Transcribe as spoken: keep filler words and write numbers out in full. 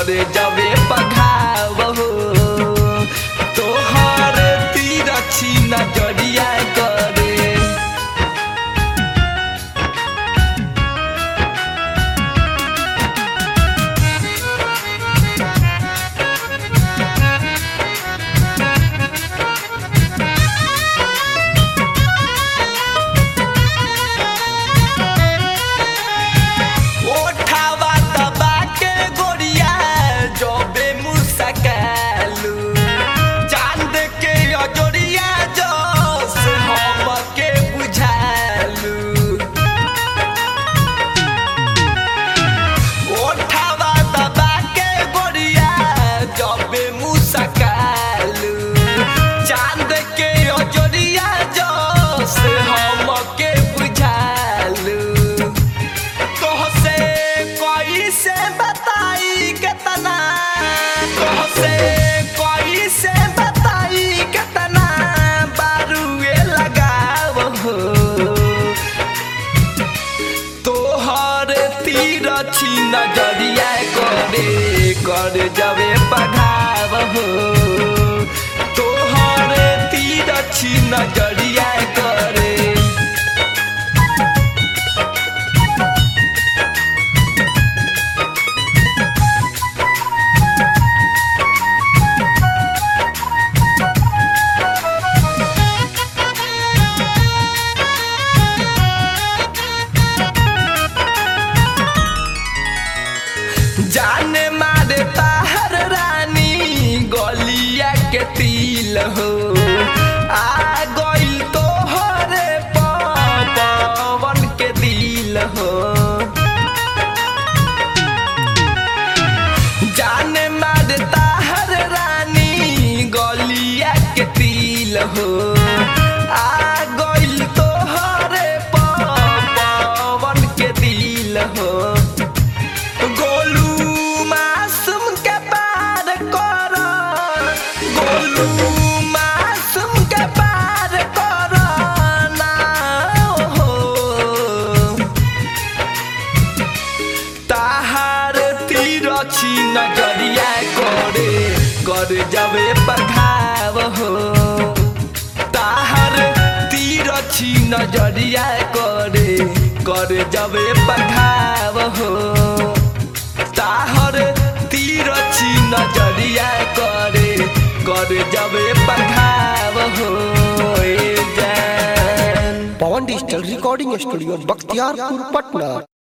करे जबे पघाव हो तोहर तीर छी नजरिया करे नजरिया करे कर जबे पघाव हो तोहर तीर छी नजरिया करे जाने मारे ताहर रानी गलिया के तिल हो आ गइल तोहरे पवन के दिल हो जाने मारे ताहर रानी गलिया के तिल हो आ गइल तोहरे पवन के दिल हो नजरिया करे कर जबे पघाव हो ताहर तीर छी नजरिया करे कर जबे पघाव हो ताहर तीर छी नजरिया करे कर जबे पघाव हो Pawan digital recording studio Bakhtiyarpur Patna.